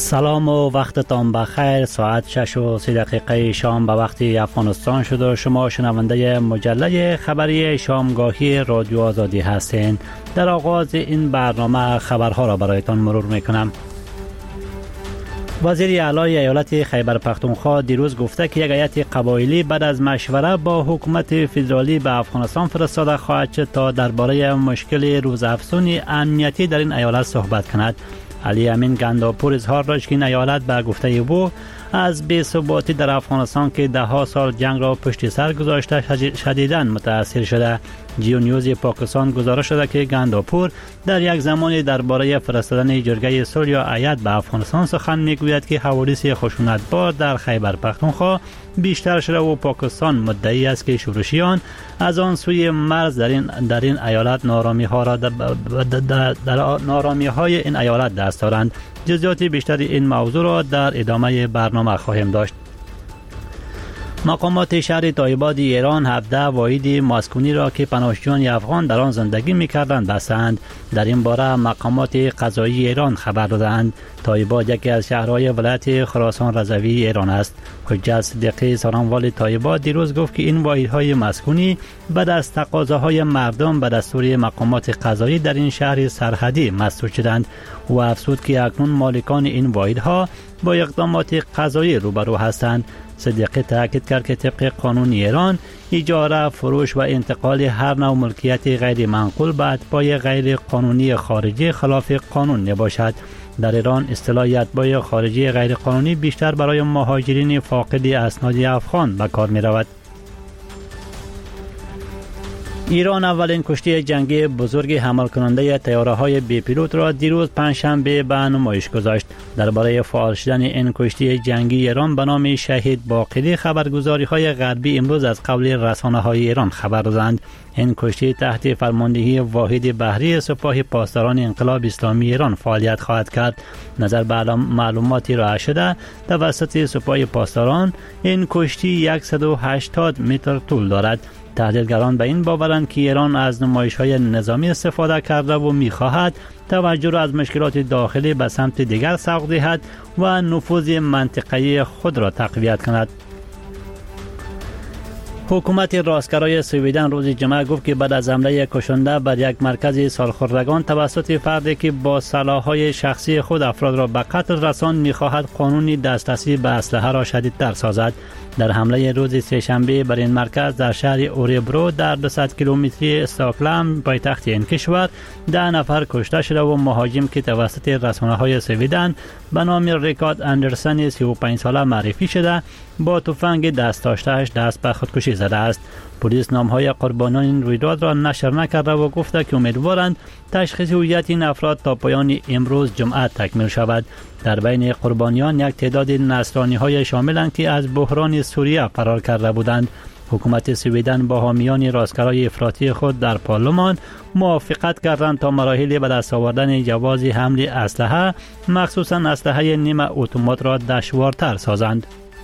سلام و وقتتان بخیر. ساعت 6:03 شام به وقت افغانستان شد و شما شنونده مجله خبری شامگاهی رادیو آزادی هستین. در آغاز این برنامه خبرها را برایتان مرور میکنم. وزیر اعلی ایالت خیبر پختونخوا دیروز گفته که یک هیئت قبایلی بعد از مشوره با حکومت فدرالی به افغانستان فرستاده خواهد شد تا درباره مشکل روزافزون امنیتی در این ایالت صحبت کند. علی امین گنداپور اظهار داشت که این ایالت به گفته او از بی‌ثباتی در افغانستان که ده‌ها سال جنگ را پشت سر گذاشته شدیداً متاثر شده. جیو نیوز پاکستان گزارش داده که گنداپور در یک زمانی درباره فرستادن جرگه صلح یا هیئت به افغانستان سخن میگوید که حوادث خشونت‌بار در خیبر پختونخوا بیشتر شده و پاکستان مدعی است که شورشیان از آن سوی مرز در این ایالت نارامی‌های این ایالت دست دارند. جزئیات بیشتر این موضوع را در ادامه برنامه خواهیم داشت. مقامات شهر تایباد ایران 17 واحد مسکونی را که پناهجویان افغان در آن زندگی می‌کردند بستند. در این باره مقامات قضایی ایران خبر دادند. تایباد یکی از شهرهای ولایت خراسان رضوی ایران است. حجت صدیقی سرانوال تایباد دیروز گفت که این واحدهای مسکونی بعد از تقاضاهای مردم به دستور مقامات قضایی در این شهر سرحدی مسدود شدند. او افزود که اکنون مالکان این واحدها با اقدامات قضایی روبرو هستند. صدیقی تاکید کرد که طبق قانون ایران اجاره، فروش و انتقال هر نوع ملکیت غیر منقول به اتباع غیر قانونی خارجی خلاف قانون نباشد. در ایران اصطلاح اتباع خارجی غیر قانونی بیشتر برای مهاجرین فاقد اسناد افغان به کار می رود. ایران اولین کشتی جنگی بزرگ حمل کننده طیاره‌های بی پیلوت را دیروز پنجشنبه به نمایش گذاشت. درباره فعال شدن این کشتی جنگی ایران به نام شهید باقری خبرگزاری‌های غربی امروز از قول رسانه‌های ایران خبر دادند. این کشتی تحت فرماندهی واحد بحری سپاه پاسداران انقلاب اسلامی ایران فعالیت خواهد کرد. نظر به معلوماتی ارائه شده توسط سپاه پاسداران این کشتی 180 متر طول دارد. تحلیلگران به این باورند که ایران از نمایش‌های نظامی استفاده کرده و می‌خواهد توجه را از مشکلات داخلی به سمت دیگر سوق دهد و نفوذ منطقه‌ای خود را تقویت کند. حکومت راستگرای سویدن روز جمعه گفت که بعد از حمله کشنده بر یک مرکز سالخوردگان توسط فردی که با سلاح‌های شخصی خود افراد را به قتل رساند می‌خواهد قانونی دسترسی به اسلحه را شدیدتر سازد. در حمله روز سه‌شنبه بر این مرکز در شهر اوریبرو در 200 کیلومتری استکهلم پایتخت این کشور 10 نفر کشته شده و مهاجم که توسط رسانه‌های سویدن به نام ریکارد اندرسن 35 ساله معرفی شده با تفنگ دست داشته‌اش دست به خودکشی زده است. پلیس نام‌های قربانیان این رویداد را نشر نکرده و گفته که امیدوارند تشخیص هویت این افراد تا پایان امروز جمعه تکمیل شود. در بین قربانیان یک تعداد نصرانی‌های شاملند که از بحران سوریه فرار کرده بودند. حکومت سویدن با حامیان راستگرای افراطی خود در پارلمان موافقت کردند تا مراحل به دست آوردن جواز حمل اسلحه مخصوصاً اسلحه نیمه اتومات را دشوارتر سازند.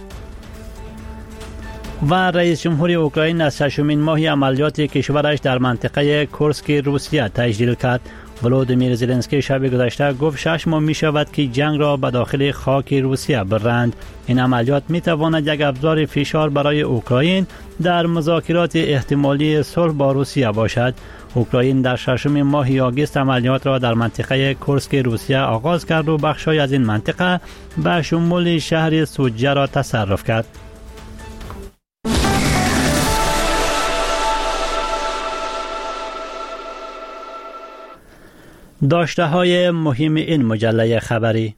و رئیس جمهور اوکراین از 6مین ماه عملیات کشورش در منطقه کورسک روسیه تجلیل کرد. ولودیمیر زلنسکی شب گذشته گفت 6 ماه می شود که جنگ را به داخل خاک روسیه برند. این عملیات می تواند یک ابزار فشار برای اوکراین در مذاکرات احتمالی صلح با روسیه باشد. اوکراین در 6 ماه آگوست عملیات را در منطقه کورسک روسیه آغاز کرد و بخش‌های از این منطقه به شمول شهر سوجه را تصرف کرد. داشته های مهم این مجله خبری.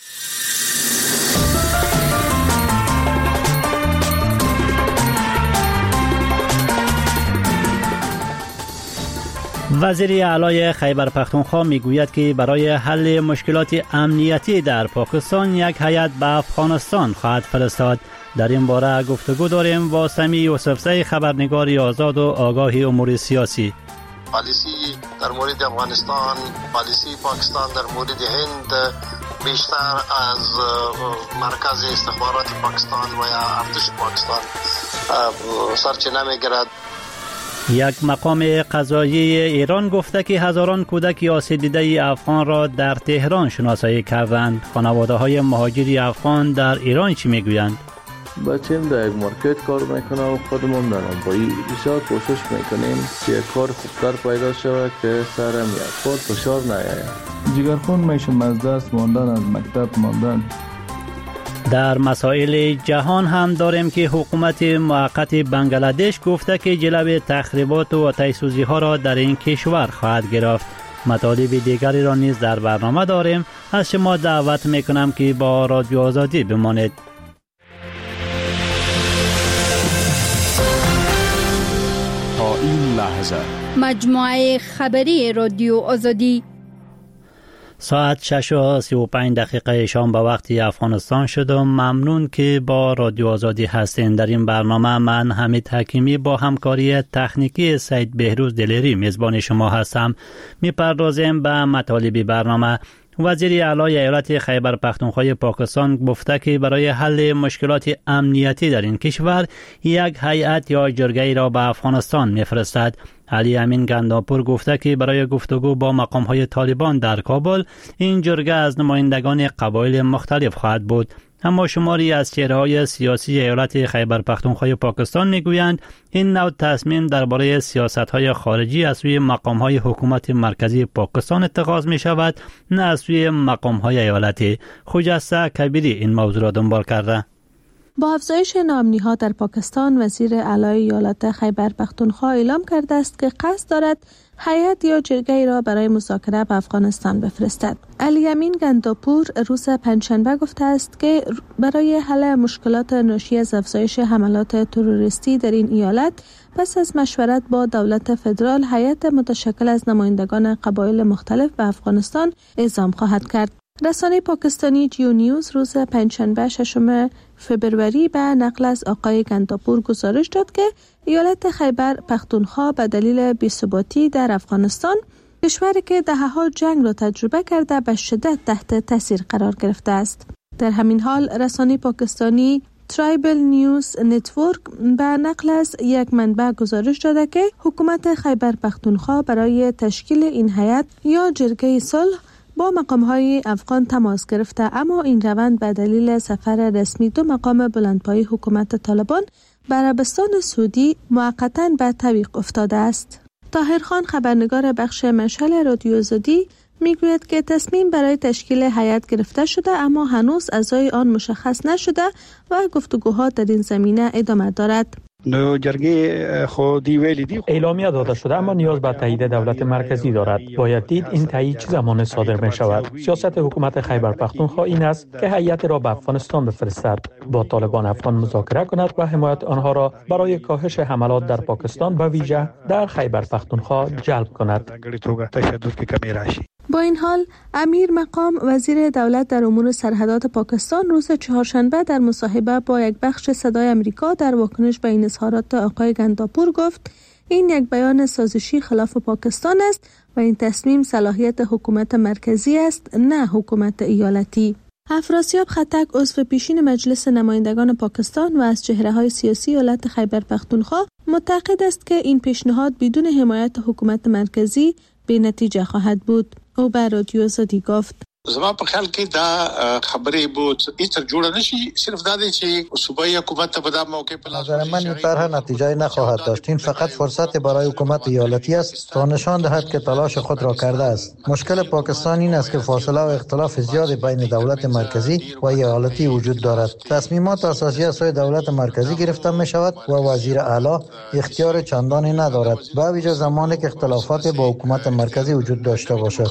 وزیر اعلی خیبر پختونخوا میگوید که برای حل مشکلات امنیتی در پاکستان یک هیئت به افغانستان خواهد فرستاد. در این باره گفتگو داریم با سمی یوسفزی، خبرنگار آزاد و آگاه امور سیاسی. پالیسی در مورد افغانستان، پالیسی پاکستان در مورد هند بیشتر از مرکز استخبارات پاکستان و یا ارتش پاکستان سرچینه میگیرد. یک مقام قضایی ایران گفته که هزاران کودک آسیب دیده افغان را در تهران شناسایی کردند. خانواده های مهاجری افغان در ایران چی میگویند؟ بچه‌م در یک مارکت کار میکنه و خودمون دارم با بسیار کوشش میکنیم که کار خوبتر پیدا شود که سرم یک بار فشار نیاید. جگرخون میشم از دست ماندن، از مکتب ماندن. در مسائل جهان هم داریم که حکومت موقت بنگلادش گفته که جلوی تخریبات و آتش‌سوزی ها را در این کشور خواهد گرفت. مطالب دیگری را نیز در برنامه داریم. از شما دعوت میکنم که با رادیو آزادی بمانید. تا این لحظه مجموعه خبری رادیو آزادی ساعت 6:35 شام به وقت افغانستان شد و ممنون که با رادیو آزادی هستین. در این برنامه من حمید حکیمی با همکاری تکنیکی سید بهروز دلیری میزبان شما هستم. میپردازیم به مطالب برنامه. وزیر اعلی ایالت خیبر پختونخوا پاکستان گفته که برای حل مشکلات امنیتی در این کشور یک هیئت یا جرگه را به افغانستان میفرستد. علی امین گنداپور گفته که برای گفتگو با مقام‌های طالبان در کابل این جرگه از نمایندگان قبایل مختلف خواهد بود. اما شماری از چهره‌های سیاسی ایالت خیبر پختونخوا پاکستان میگویند این نوع تصمیم درباره سیاست‌های خارجی از سوی مقام‌های حکومت مرکزی پاکستان اتخاذ می‌شود، نه از سوی مقام‌های ایالتی. خجسته کبیری این موضوع را دنبال کرده. با افزایش ناامنی‌ها در پاکستان، وزیر اعلی ایالت خیبر پختونخوا اعلام کرده است که قصد دارد هیئت یا جرگه‌ای را برای مذاکره به افغانستان بفرستد. علی امین گنداپور روز پنجشنبه گفته است که برای حل مشکلات ناشی از افزایش حملات تروریستی در این ایالت پس از مشورت با دولت فدرال هیئت متشکل از نمایندگان قبایل مختلف به افغانستان اعزام خواهد کرد. رسانه پاکستانی جیو نیوز روز پنجشنبه 6 فبروری به نقل از آقای گنداپور گزارش داد که ایالت خیبر پختونخوا به دلیل بی‌ثباتی در افغانستان، کشوری که دهه‌ها جنگ را تجربه کرده، به شدت تحت تاثیر قرار گرفته است. در همین حال رسانه پاکستانی ترایبل نیوز نتورک به نقل از یک منبع گزارش داده که حکومت خیبر پختونخوا برای تشکیل این هیئت یا جرگه صلح با مقام‌های افغان تماس گرفته، اما این روند به دلیل سفر رسمی دو مقام بلندپایه حکومت طالبان به عربستان سعودی موقتاً به تعویق افتاده است. طاهرخان خبرنگار بخش مشعل رادیو آزادی میگوید که تصمیم برای تشکیل هیئت گرفته شده، اما هنوز اعضای آن مشخص نشده و گفتگوها در این زمینه ادامه دارد. اعلامیه داده شده اما نیاز به تایید دولت مرکزی دارد. باید دید این تایید چه زمان صادر می شود. سیاست حکومت خیبر پختونخوا این است که هیئت را به افغانستان بفرستد، با طالبان افغان مذاکره کند و حمایت آنها را برای کاهش حملات در پاکستان و ویژه در خیبر پختونخوا جلب کند. با این حال امیر مقام وزیر دولت در امور سرحدات پاکستان روز چهارشنبه در مصاحبه با یک بخش صدای امریکا در واکنش به این اظهارات آقای گنداپور گفت این یک بیان سازشی خلاف پاکستان است و این تصمیم صلاحیت حکومت مرکزی است، نه حکومت ایالتی. افراسیاب خطک عضو پیشین مجلس نمایندگان پاکستان و از چهره‌های سیاسی ایالت خیبر پختونخوا معتقد است که این پیشنهاد بدون حمایت حکومت مرکزی بی نتیجه خواهد بود. او به رادیو آزادی گفت زما په خیال کې دا خبرې بود هیڅ جوړه نشي، صرف دا دی چې صوبایي حکومت ته په دا موقع په نظر من این طرح نتیجه نخواهد داشت. این فقط فرصت برای حکومت ایالتی است تا نشان دهد که تلاش خود را کرده است. مشکل پاکستان این است که فاصله و اختلاف زیاد بین دولت مرکزی و ایالتی وجود دارد. تصمیمات اساسی از سوی دولت مرکزی گرفته می شود و وزیر اعلی اختیار چندانی ندارد، به ویژه زمانی که اختلافات با حکومت مرکزی وجود داشته باشد.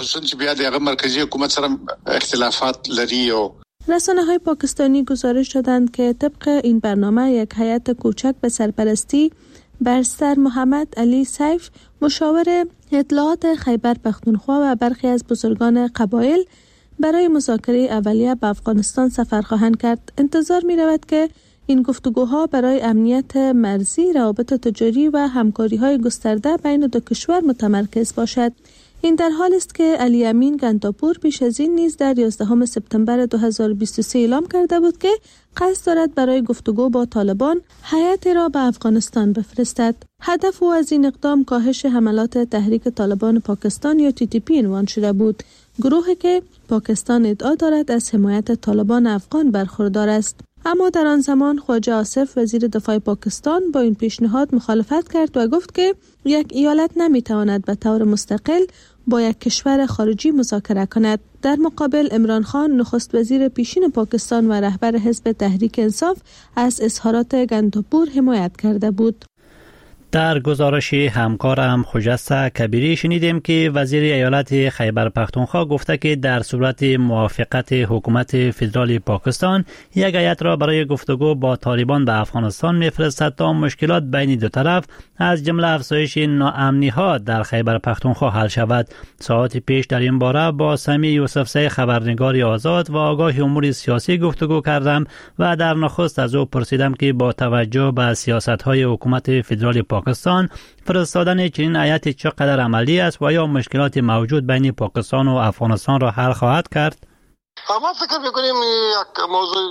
اختلافات لري. رسانه‌های پاکستانی گزارش دادند که طبق این برنامه یک هیئت کوچک به سرپرستی برسر محمد علی سیف، مشاور اطلاعات خیبر پختونخوا و برخی از بزرگان قبایل برای مذاکره اولیه به افغانستان سفر خواهند کرد. انتظار می رود که این گفتگوها برای امنیت مرزی، روابط تجاری و همکاری‌های گسترده بین دو کشور متمرکز باشد. این در حال است که علی امین گنداپور پیش از این نیز در 11 سپتامبر 2023 اعلام کرده بود که قصد دارد برای گفتگو با طالبان هیئتی را به افغانستان بفرستد. هدف او از این اقدام کاهش حملات تحریک طالبان پاکستان یا TTP عنوان شده بود، گروهی که پاکستان ادعا دارد از حمایت طالبان افغان برخوردار است. اما در آن زمان خواجه آصف وزیر دفاع پاکستان با این پیشنهاد مخالفت کرد و گفت که یک ایالت نمیتواند به طور مستقل با یک کشور خارجی مذاکره کند. در مقابل عمران خان نخست وزیر پیشین پاکستان و رهبر حزب تحریک انصاف از اظهارات گنداپور حمایت کرده بود. در گزارش همکارم خجسته کبیری شنیدیم که وزیر ایالت خیبر پختونخوا گفته که در صورت موافقت حکومت فدرال پاکستان یک هیئت را برای گفتگو با طالبان به افغانستان میفرستد تا مشکلات بین دو طرف از جمله افزایش ناامنی‌ها در خیبر پختونخوا حل شود. ساعت پیش در این باره با سمی یوسفزی خبرنگار آزاد و آگاه امور سیاسی گفتگو کردم و در نخست از او پرسیدم که با توجه به سیاست‌های حکومت فدرال پاکستان فرستادن چنین هیئتی چقدر عملی است و یا مشکلات موجود بین پاکستان و افغانستان را حل خواهد کرد؟ ما فکر می‌کنیم یک موضوع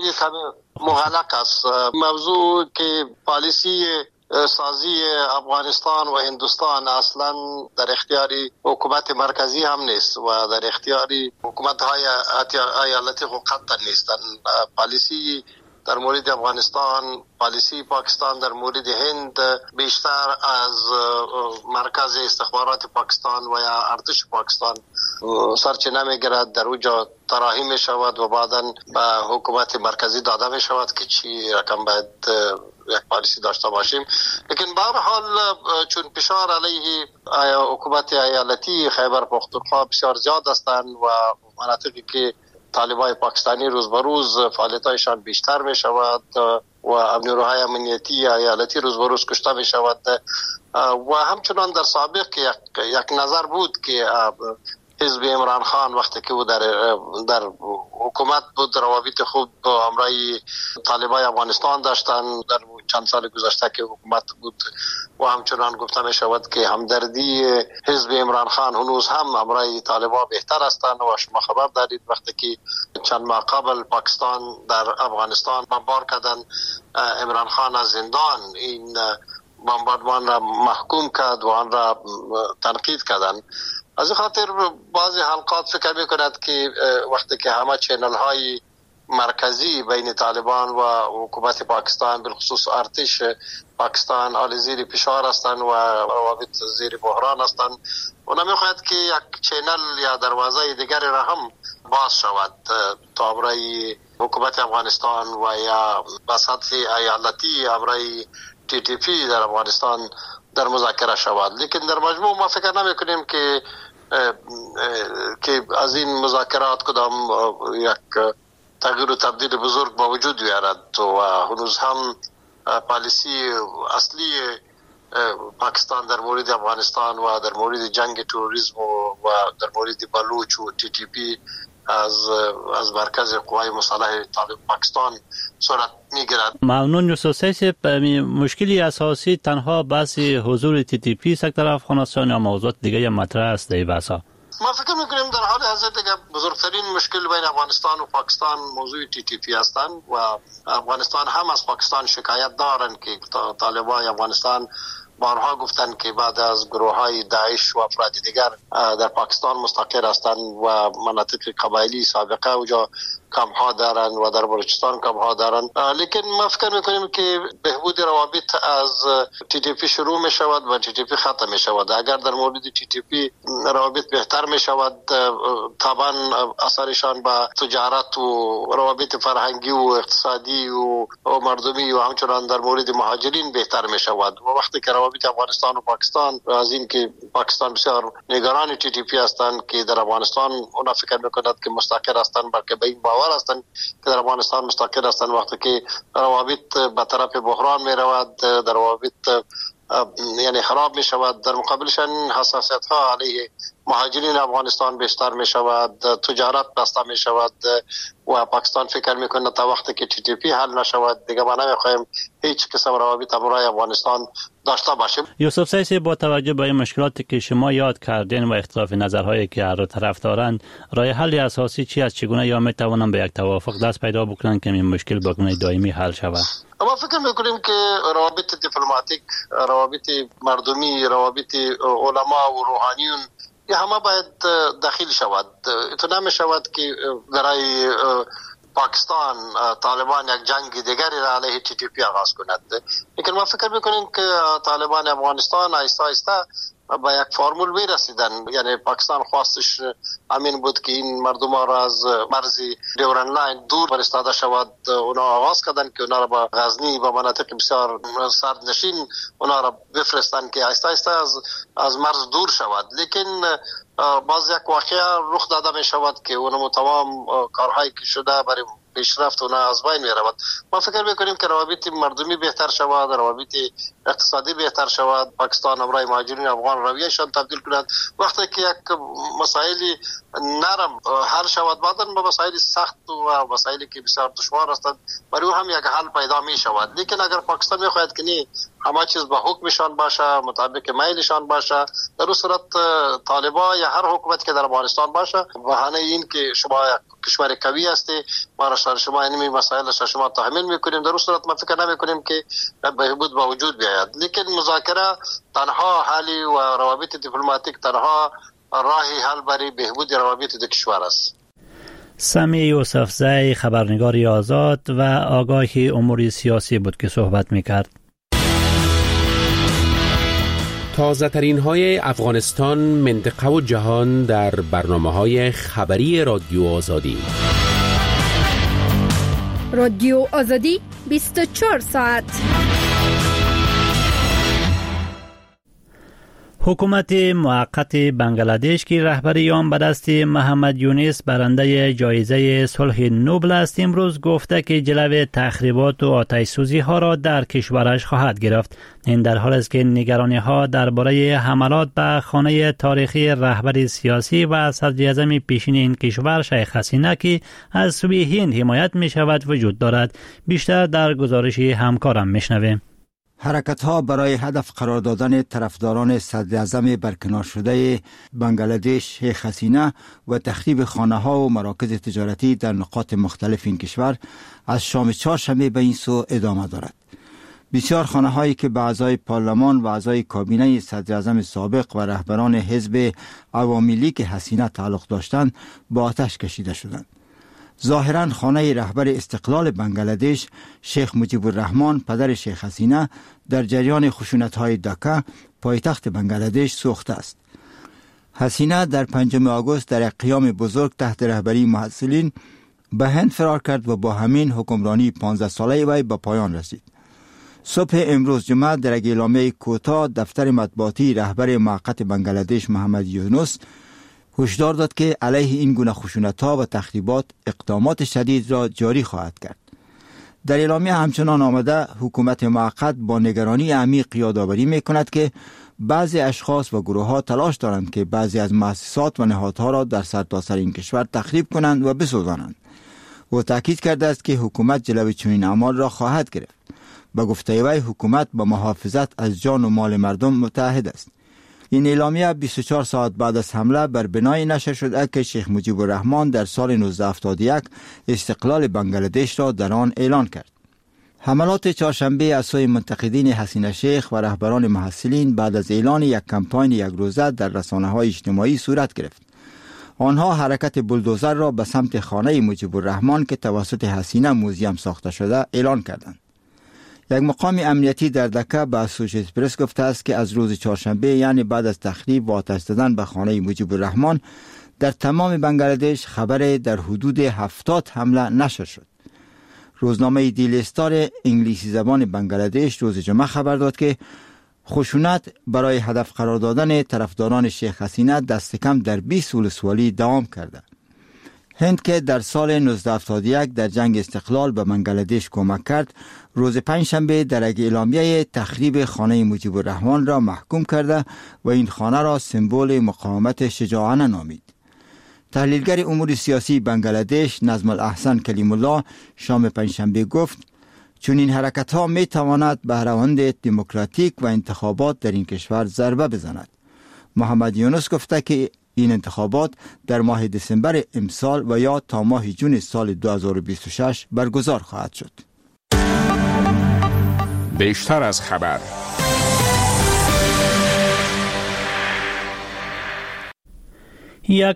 مغلق است. موضوع که پالیسی سازی افغانستان و هندوستان اصلا در اختیار حکومت مرکزی هم نیست و در اختیار حکومت‌های ایالتی قطعا نیستند. پالیسی در مورد افغانستان، پالیسی پاکستان در مورد هند بیشتر از مرکز استخبارات پاکستان و یا ارتش پاکستان سرچینه میگیرد. در اونجا طراحی می شود و بعداً به حکومت مرکزی داده می شود که چی رقم باید یک پالیسی داشته باشیم. لیکن به هر حال چون فشار علیه حکومت ایالتی خیبر پختونخوا بسیار زیاد هستند و مناطقی که طالبای پاکستانی روز به روز فعالیتایشان بیشتر می شود و نیروهای امنیتی ایالتی روز به روز کشته می شود و همچنان در سابق یک نظر بود که حزب عمران خان وقتی که او در حکومت بود روابط خوب با همراه طالبای افغانستان داشتن. در چند سال گذشته که حکومت بود و همچنان گفته می شود که همدردی حزب عمران خان هنوز هم همراه طالبان بهتر هستند و شما خبر دارید وقتی که چند ماه قبل پاکستان در افغانستان بمبار کردن عمران خان از زندان، این بمباردمان را محکوم کرد و آن را تنقید کردن. از خاطر بعضی حلقات فکر می کند که وقتی که همه چینل های مرکزی بین طالبان و حکومت پاکستان بالخصوص ارتش پاکستان آل زیر فشار هستند و روابط زیر بحران هستند و نمیخواهد که یک چینل یا دروازه دیگری را هم باز شود تا برای حکومت افغانستان و یا به سطح ایالتی برای TTP در افغانستان در مذاکره شود. لیکن در مجموع ما فکر نمی کنیم که از این مذاکرات کدام یک تغییر و تبدیل بزرگ با وجود بیارد و هنوز هم پالیسی اصلی پاکستان در مورد افغانستان و در مورد جنگ تروریسم و در مورد بلوچ و TTP از مرکز قوای مسلح پاکستان صورت میگیرد. ممنون یوسفزی. مشکلی اساسی تنها بحث حضور TTP سکتر افغانستان یا موضوعات دیگه مطرح است در بحثا؟ ما فکر میکنیم در حال حاضر دیگه بزرگترین مشکل بین افغانستان و پاکستان موضوع TTP هستند و افغانستان هم از پاکستان شکایت دارند که طالبان افغانستان بارها گفتند که بعد از گروه‌های داعش و افراد دیگر در پاکستان مستقر هستند و مناطق قبایلی سابقه اونجا کمپ‌ها دارند و در بلوچستان کمپ‌ها دارند. لیکن ما فکر می‌کنیم که بهبود روابط از TTP شروع می‌شود و TTP ختم می‌شود. اگر در مورد TTP روابط بهتر می‌شود طبعا اثرشان به تجارت و روابط فرهنگی و اقتصادی و مردمی و همچنان در مورد مهاجرین بهتر می‌شود. و وقتی که روابط افغانستان و پاکستان از این که پاکستان بسیار نگران TTP هستند که در افغانستان اونا فکر می‌کنند که مستقر هستند بلکه به این باور هستند که در افغانستان مستقر هستند، وقتی که روابط به طرف بحران می رود در روابط یعنی خراب می شود، در مقابلشان حساسیت ها علیه مهاجرین افغانستان بیشتر می شود، تجارت بسته می شود و پاکستان فکر میکنه تا وقتی که تی تی پی حل نشود دیگه ما نمیخوایم هیچ قسم روابط همراه افغانستان داشته باشیم. یوسف سیسی، با توجه به مشکلاتی که شما یاد کردین و اختلاف نظرهایی که هر دو طرف دارند، راه حل اساسی چی است؟ چگونه یا میتوانند به یک توافق دست پیدا بکنند که این مشکل با گونه دائمی حل شود؟ ما فکر میکنیم که روابط دیپلماتیک، روابط مردمی، روابط علما و روحانیون همه باید داخل شود. تو نمی شود که برای پاکستان طالبان یک جنگ دیگری را علیه تی تی پی آغاز کند. لیکن ما فکر میکنیم که طالبان افغانستان آیسته آیسته با یک فرمول میرسیدن. یعنی پاکستان خواستش همین بود که این مردم را از مرز ډیورند لاین دور فرستاده شود. اونا آغاز کردن که اونا را با غزنی و مناطق بسیار سردنشین اونا را بفرستن که آیسته آیسته از مرز دور شود. لیکن باز یک واقعه رخ داده می شود که اونم تمام کارهایی که شده برای پیشرفت اونا از بین می رود. ما فکر میکنیم که روابط مردمی بهتر شود، روابط اقتصادی بهتر شود، پاکستان امرای مهاجرین افغان رویهشان تبدیل کند. وقتی که یک مسائلی نرم حل شود، بعداً به مسائل سخت و مسائلی که بسیار دشوار هستند برای هم یک حل پیدا می شود. لیکن اگر پاکستان میخواهد که نه همه چیز به حکمشان باشه، مطابق میلشان باشه، در اون صورت طالبان یا هر حکومت که در افغانستان باشه بهانه این که شما کشور قوی هستی، ما را شما اینمی مسائل شما تحمل میکنیم، در اون صورت ما فکر نمیکنیم که بهبود به وجود بیاید. لیکن مذاکره تنها حلی و روابط دیپلماتیک تنها راهی حل برای بهبود روابط دو کشور است. سمی یوسفزی، خبرنگار آزاد و آگاه امور سیاسی بود که صحبت میکرد. تازه ترین های افغانستان، منطقه و جهان در برنامه‌های خبری رادیو آزادی. رادیو آزادی 24 ساعت. حکومت موقت بنگلادش که رهبری آن به دست محمد یونس برنده جایزه صلح نوبل است، امروز گفته که جلوی تخریبات و آتش سوزی ها را در کشورش خواهد گرفت. این در حالی است که نگرانی ها درباره حملات به خانه تاریخی رهبر سیاسی و صدر اعظم پیشین این کشور شیخ حسینه که از سوی هند حمایت می شود وجود دارد. بیشتر در گزارش همکارم میشنویم. حرکت‌ها برای هدف قرار دادن طرفداران صدر اعظم برکنار شده بنگلادش شیخ حسینه و تخریب خانه‌ها و مراکز تجارتی در نقاط مختلف این کشور از شام چهارشنبه به این سو ادامه دارد. بسیار خانه‌هایی که به اعضای پارلمان و اعضای کابینه صدر اعظم سابق و رهبران حزب عوامی لیگ حسینه تعلق داشتند با آتش کشیده شدند. ظاهراً خانه رهبر استقلال بنگلادش شیخ مجیب الرحمان پدر شیخ حسینه در جریان خشونت‌های دکه پایتخت بنگلادش سوخته است. حسینه در 5 آگوست در یک قیام بزرگ تحت رهبری محصلین به هند فرار کرد و با همین حکمرانی 15 ساله وی به پایان رسید. صبح امروز جمعه در یک اعلامیه کوتاه دفتر مطبوعاتی رهبر موقت بنگلادش محمد یونس هشدار داد که علیه این گونه خشونت‌ها و تخریبات اقدامات شدید را جاری خواهد کرد. در اعلامیه همچنان آمده حکومت موقت با نگرانی عمیق یادآوری می‌کند که بعضی اشخاص و گروه‌ها تلاش دارند که بعضی از مؤسسات و نهادها را در سرتاسر این کشور تخریب کنند و بسوزانند. او تاکید کرده است که حکومت جلوی چنین اعمال را خواهد گرفت. به گفته وی حکومت با محافظت از جان و مال مردم متحد است. این اعلامیه 24 ساعت بعد از حمله بر بنای نشر شده که شیخ مجیب الرحمان در سال 1971 استقلال بنگلادش را در آن اعلان کرد. حملات چهارشنبه از سوی منتقدین حسینه شیخ و رهبران محصلین بعد از اعلان یک کمپاین یک روزه در رسانه‌های اجتماعی صورت گرفت. آنها حرکت بولدوزر را به سمت خانه مجیب الرحمان که توسط حسینه موزیم ساخته شده اعلان کردند. یک مقام امنیتی در دکه به اسوشیتد پرس گفته است که از روز چهارشنبه یعنی بعد از تخریب و آتش زدن به خانه مجیب الرحمان در تمام بنگلادش خبر در حدود 70 حمله نشر شد. روزنامه دیلی استار انگلیسی زبان بنگلادش روز جمعه خبر داد که خشونت برای هدف قرار دادن طرفداران شیخ حسینه دست کم در 20 ولسوالی دوام کرده. هند که در سال 1971 در جنگ استقلال به بنگلادش کمک کرد، روز پنجشنبه در یک اعلامیه تخریب خانه مجیب الرحمن را محکوم کرده و این خانه را سمبل مقاومت شجاعانه نامید. تحلیلگر امور سیاسی بنگلادش نظم الاحسن کلیم الله شام پنجشنبه گفت چون این حرکت ها می تواند به روند دموکراتیک و انتخابات در این کشور ضربه بزند. محمد یونس گفته که این انتخابات در ماه دسامبر امسال و یا تا ماه جون سال 2026 برگزار خواهد شد. بیشتر از خبر. یک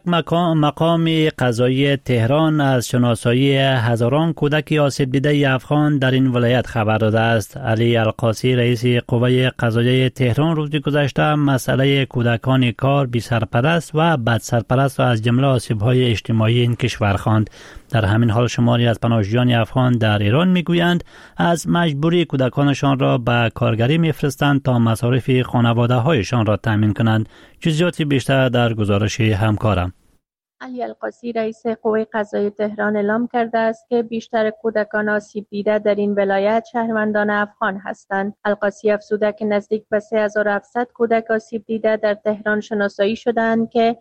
مقام قضایی تهران از شناسایی هزاران کودک آسیب دیده افغان در این ولایت خبر داده است. علی القاسی رئیس قوه قضاییه تهران روز گذشته مسئله کودکان کار بی سرپرست و بد سرپرست را از جمله آسیب‌های اجتماعی این کشور خواند. در همین حال شماری از پناهجویان افغان در ایران میگویند از مجبوری کودکانشان را به کارگری میفرستند تا مصارف خانواده هایشان را تامین کنند. جزئیات بیشتر در گزارش همکارم. علی القاسی رئیس قوه قضاییه تهران اعلام کرده است که بیشتر کودکان آسیب دیده در این ولایت شهروندان افغان هستند. القاسی افزوده که نزدیک به 3700 کودک آسیب دیده در تهران شناسایی شدند که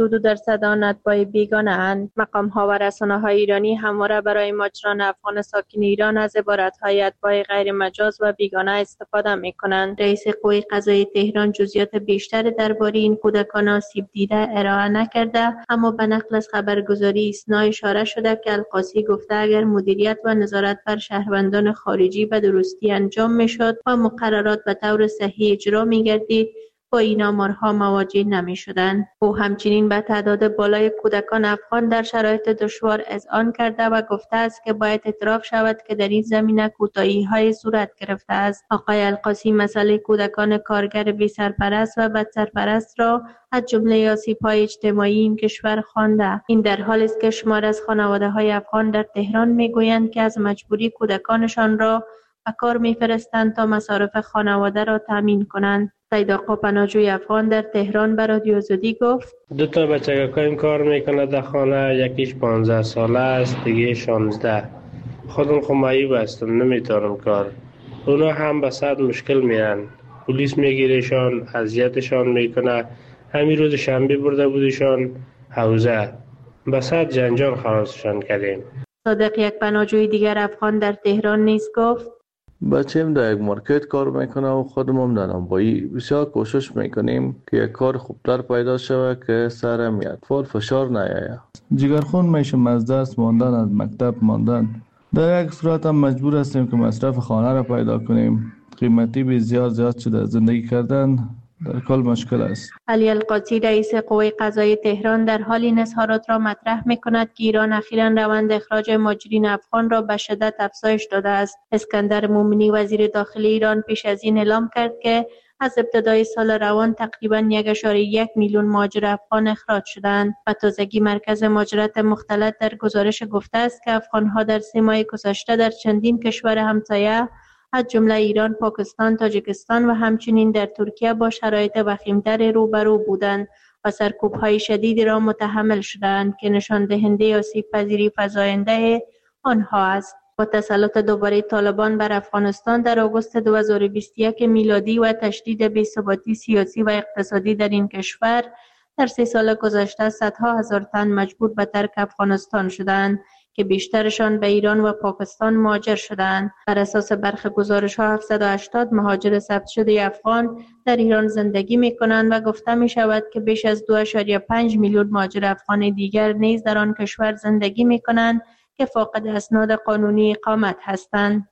82% آن اتباع بیگانه اند. مقام ها و رسانه های ایرانی همواره برای مهاجران افغان ساکن ایران از عبارت های اتباع غیر مجاز و بیگانه استفاده می کنند. رئیس قوه قضاییه تهران جزئیات بیشتر درباره این کودکان آسیب دیده ارائه نکرده، اما به نقل از خبرگزاری ایسنا اشاره شده که القاسی گفته اگر مدیریت و نظارت بر شهروندان خارجی به درستی انجام میشد و مقررات به طور صحیح اجرا میگردید با این آمارها مواجه نمی شدند. او همچنین به تعداد بالای کودکان افغان در شرایط دشوار اذعان کرده و گفته است که باید اعتراف شود که در این زمینه کوتاهی‌های صورت گرفته است. آقای القاسی مسئله کودکان کارگر بی سرپرست و بد سرپرست را از جمله آسیب‌های اجتماعی این کشور خوانده. این در حالی است که شمار از خانواده‌های افغان در تهران می‌گویند که از مجبوری کودکانشان را به کار می‌فرستند تا مصارف خانواده را تامین کنند. سید آقا پناهجوی افغان در تهران به رادیو آزادی گفت 2 تا بچگکایم کار میکنه در خانه، یکیش 15 ساله است، دیگه 16. خودم خمایی بستم، نمیتونم کار. اونا هم به صد مشکل میرن، پلیس میگیرشان، اذیتشان میکنه. همین روز شنبه برده بودشان حوزه، به صد جنجال خلاصشان کردیم. صادق یک پناهجوی دیگر افغان در تهران نیز گفت بچه‌م در یک مارکت کار میکنه و خودم دارم بایی بسیار کوشش میکنیم که یک کار خوبتر پیدا شود که سرم اطفال فشار نیاید. جگرخون میشم از دست ماندن، از مکتب ماندن. در یک صورت هم مجبور هستیم که مصرف خانه را پیدا کنیم. قیمتی به زیاد شده، زندگی کردن در کل مشکل است. علی القاسی رئیس قوه قضاییه تهران در حال این اظهارات را مطرح می‌کند که ایران اخیراً روند اخراج مهاجرین افغان را به شدت افزایش داده است. اسکندر مومنی وزیر داخلی ایران پیش از این اعلام کرد که از ابتدای سال روان تقریباً 1.1 میلیون مهاجر افغان اخراج شدند. به تازگی مرکز مهاجرت مختلط در گزارش گفته است که افغان‌ها در 3 ماه گذشته در چندین کشور همسایه از جمله ایران، پاکستان، تاجیکستان و همچنین در ترکیه با شرایط وخیم‌تر روبرو بودند و سرکوب‌های شدیدی را متحمل شدند که نشان دهنده آسیب پذیری فزاینده آنها است. با تسلط دوباره طالبان بر افغانستان در آگوست 2021 میلادی و تشدید بی‌ثباتی سیاسی و اقتصادی در این کشور، در 3 سال گذشته صدها هزار تن مجبور به ترک افغانستان شدند که بیشترشان به ایران و پاکستان مهاجر شدند. بر اساس برخی گزارش‌ها 780 مهاجر ثبت شده افغان در ایران زندگی می‌کنند و گفته می‌شود که بیش از 2.5 میلیون مهاجر افغان دیگر نیز در آن کشور زندگی می‌کنند که فاقد اسناد قانونی اقامت هستند.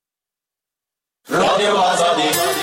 رادیو آزادی.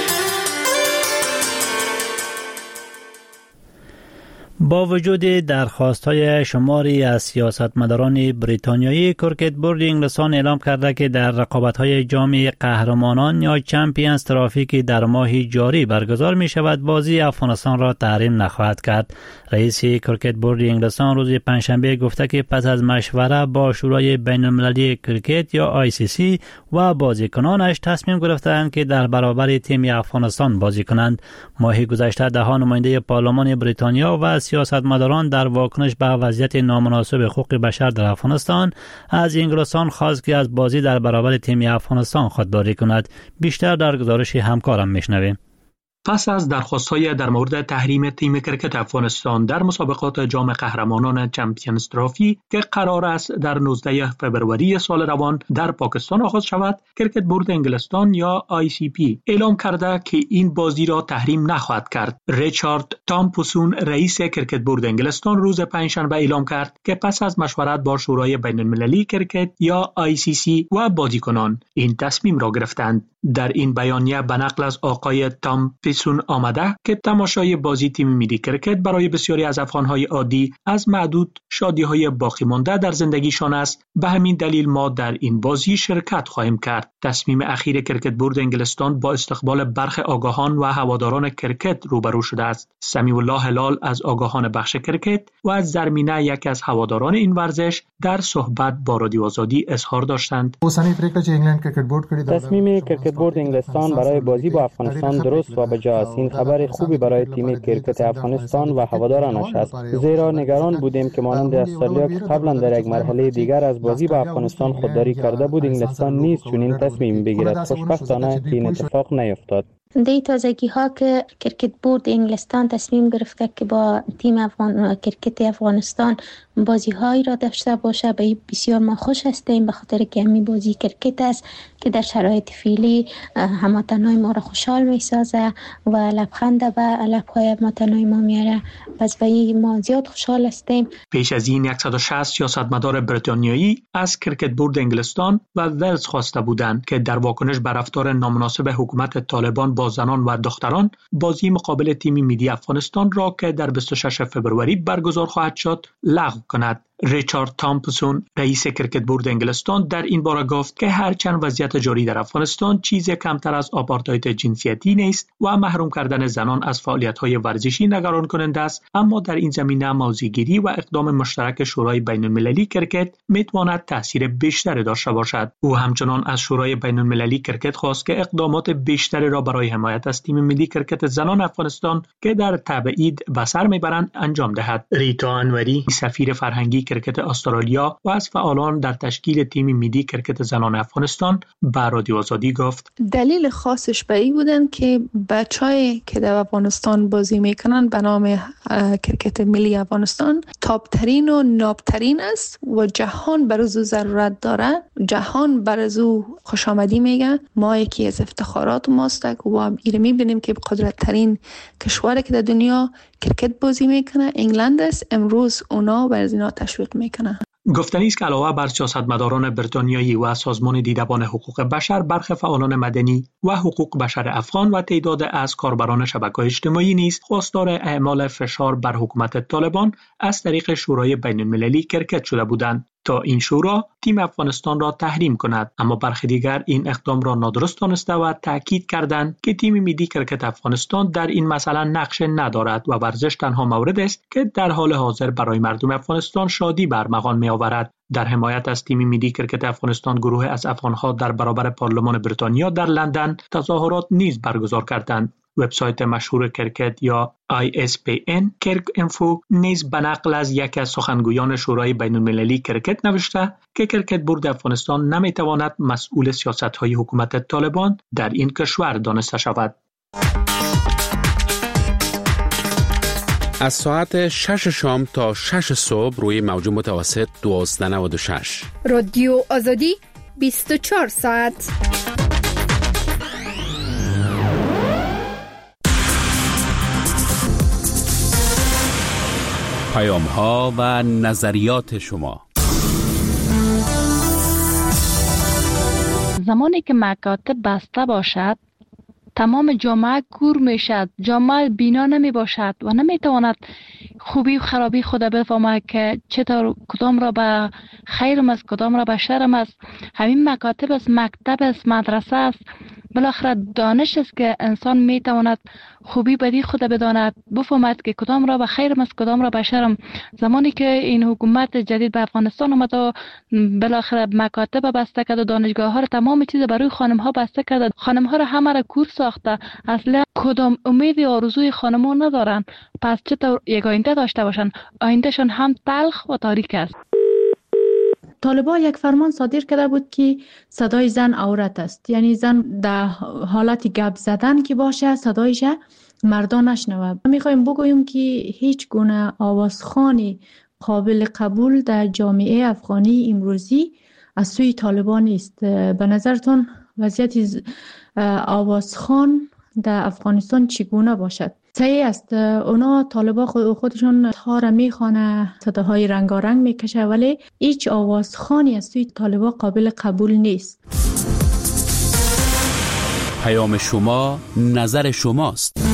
با وجود درخواست‌های شماری از سیاستمداران بریتانیایی، کریکت بورد انگلستان اعلام کرده که در رقابت‌های جام قهرمانان یا چمپیونز ترافی در ماه جاری برگزار می‌شود، بازی افغانستان را تحریم نخواهد کرد. رئیس کریکت بورد انگلستان روز پنجشنبه گفته که پس از مشوره با شورای بین‌المللی کریکت یا ICC و بازیکنانش تصمیم گرفتند که در برابر تیم افغانستان بازی کنند. ماه گذشته 10 نماینده پارلمان بریتانیا و سیاستمداران در واکنش به وضعیت نامناسب حقوق بشر در افغانستان از انگلستان خواست که از بازی در برابر تیم افغانستان خودداری کند. بیشتر در گزارش همکارم میشنویم. پس از درخواست‌های در مورد تحریم تیم کرکت افغانستان در مسابقات جام قهرمانان چمپیونز ترافی که قرار است در 19 فبروری سال روان در پاکستان آغاز شود، کرکت بورد انگلستان یا ICP اعلام کرده که این بازی را تحریم نخواهد کرد. ریچارد تامپسون رئیس کرکت بورد انگلستان روز پنجشنبه اعلام کرد که پس از مشورت با شورای بین‌المللی کرکت یا ICC و بازیکنان این تصمیم را گرفتند. در این بیانیه به نقل از آقای تامپسون آمده که تماشای بازی تیم ملی کرکت برای بسیاری از افغان‌های عادی از معدود شادی‌های باقی مانده در زندگیشان است. به همین دلیل ما در این بازی شرکت خواهیم کرد. تصمیم اخیر کرکت بورد انگلستان با استقبال برخی آگاهان و هواداران کرکت روبرو شده است. سمیع الله هلال از آگاهان بخش کرکت و از زرمینه یکی از هواداران این ورزش در صحبت با رادیو آزادی اظهار داشتند. تصمیم کرکت بورد انگلستان برای بازی با افغانستان درست و بجا است. این خبر خوبی برای تیم کرکت افغانستان و هوادارانش است، زیرا نگران بودیم که مانند استرالیا که قبلا در یک مرحله دیگر از بازی با افغانستان خودداری کرده بود، انگلستان نیز چنین تصمیم بگیرد. خوشبختانه این اتفاق نیفتاد. دی تازگی ها که کرکت بورد انگلستان تصمیم گرفته که با تیم کرکت افغانستان بازی هایی را داشته باشه، بسیار ما خوش هستیم، به خاطر که همین بازی کرکت است که در شرایط فعلی هموطنان ما را خوشحال می سازه و لبخند به لبهای هموطنان ما میاره. پس به ما زیاد خوشحال هستیم. پیش از این 160 سیاستمدار بریتانیایی از کرکت بورد انگلستان و ولز خواسته بودند که در واکنش به رفتار نامناسب حکومت طالبان با زنان و دختران بازی مقابل تیم ملی افغانستان را که در 26 فبروری برگزار خواهد شد لغو کند. ریچارد تامپسون رئیس کرکت بورد انگلستان در این باره گفت که هرچند وضعیت جاری در افغانستان چیز کمتر از آپارتاید جنسیتی نیست و محروم کردن زنان از فعالیت‌های ورزشی نگران کننده است، اما در این زمینه موضع‌گیری و اقدام مشترک شورای بین‌المللی کرکت میتواند تاثیر بیشتری داشته باشد. او همچنان از شورای بین‌المللی کرکت خواست که اقدامات بیشتری را برای حمایت از تیم ملی کرکت زنان افغانستان که در تبعید به سر میبرند انجام دهد. ریتا انوری سفیر فرهنگی کرکت استرالیا و از فعالان در تشکیل تیم ملی کرکت زنان افغانستان به رادیو آزادی گفت دلیل خاصش به این بودن که بچه‌ای که در افغانستان بازی میکنن به نام کرکت ملی افغانستان تاپترین و نابترین است و جهان بر از ضرورت داره. جهان بر از خوش آمدی میگه. ما یکی از افتخارات ماست و این میبینیم که قدرت ترین کشوری که در دنیا کرکت بازی میکنه انگلند است. امروز اونا بر از اینا تشویق میکنه. گفتنی است که علاوه بر سیاستمداران بریتانیایی و سازمان دیدبان حقوق بشر، برخی فعالان مدنی و حقوق بشر افغان و تعداد از کاربران شبکه‌های اجتماعی نیز خواستار اعمال فشار بر حکومت طالبان از طریق شورای بین‌المللی کرکت شده بودند تا این شورا تیم افغانستان را تحریم کند، اما برخی دیگر این اقدام را نادرست دانسته و تاکید کردند که تیم ملی کرکت افغانستان در این مسئله نقش ندارد و ورزش تنها مورد است که در حال حاضر برای مردم افغانستان شادی برمغان می‌آورد. در حمایت از تیم ملی کرکت افغانستان گروه از افغان‌ها در برابر پارلمان بریتانیا در لندن تظاهرات نیز برگزار کردند. وبسایت مشهور کرکت یا ISPN کرک انفو نیز به نقل از یکی از سخنگویان شورای بین‌المللی کرکت نوشته که کرکت بورد افغانستان نمیتواند مسئول سیاست‌های حکومت طالبان در این کشور دانسته شود. از ساعت 6 شام تا 6 صبح روی موج متوسط 1296 رادیو آزادی 24 ساعت. پیام‌ها و نظریات شما. زمانی که مکاتب بسته باشد تمام جامعه کور میشد، جامعه بینا نمی باشد و نمی تواند خوبی و خرابی خود بفهمد که چطور کدام را به خیرم است کدام را به شرم است. همین مکاتب است، مکتب است، مدرسه است بالاخره دانش است که انسان میتواند خوبی بدی خود بداند، بفهمد که کدام را به خیر است کدام را به شر. زمانی که این حکومت جدید به افغانستان آمد و بالاخره مکاتب بسته کرد و دانشگاه ها را تمام چیز برای خانم ها بسته کرد، خانم ها را همه را کور ساخته، اصلا کدام امید و آرزوی خانم ها ندارن. پس چطور یک آینده داشته باشن؟ آیندهشان هم تلخ و تاریک است. طالبان یک فرمان صادر کرده بود که صدای زن عورت است، یعنی زن در حالت گپ زدن که باشه صدایش مردان نشنوه. میخوایم بگوییم که هیچ گونه آوازخوانی قابل قبول در جامعه افغانی امروزی از سوی طالبان نیست. به نظرتون وضعیت آوازخوان در افغانستان چگونه باشد؟ صحیح است، اونا طالبان خودشون تار میخوانه، صداهای رنگارنگ میکشه، ولی هیچ آوازخوانی از سوی طالبان قابل قبول نیست. پیام شما، نظر شماست.